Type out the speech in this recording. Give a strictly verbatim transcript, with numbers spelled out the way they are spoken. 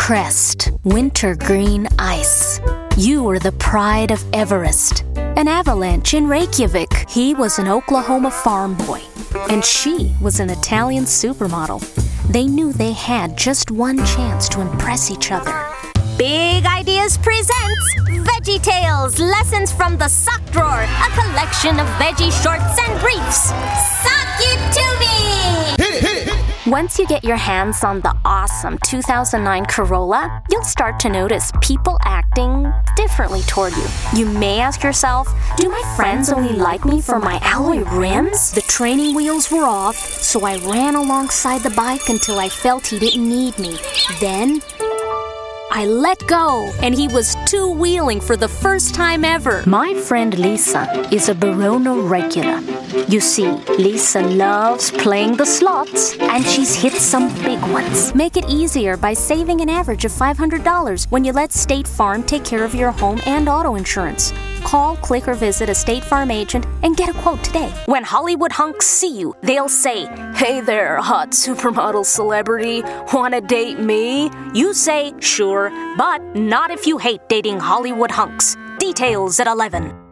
Crest, wintergreen ice. You were the pride of Everest. An avalanche in Reykjavik. He was an Oklahoma farm boy. And she was an Italian supermodel. They knew they had just one chance to impress each other. Big Ideas presents Veggie Tales, Lessons from the Sock Drawer, a collection of veggie shorts and briefs. Sock it to me! Hit it, hit it. Once you get your hands on the awesome two thousand nine Corolla, you'll start to notice people acting differently toward you. You may ask yourself, do my friends only like me for my alloy rims? The training wheels were off, so I ran alongside the bike until I felt he didn't need me. Then I let go, and he was two-wheeling for the first time ever. My friend Lisa is a Barono regular. You see, Lisa loves playing the slots, and she's hit some big ones. Make it easier by saving an average of five hundred dollars when you let State Farm take care of your home and auto insurance. Call, click, or visit a State Farm agent and get a quote today. When Hollywood hunks see you, they'll say, "Hey there, hot supermodel celebrity, wanna date me?" You say, "Sure," but not if you hate dating Hollywood hunks. Details at eleven.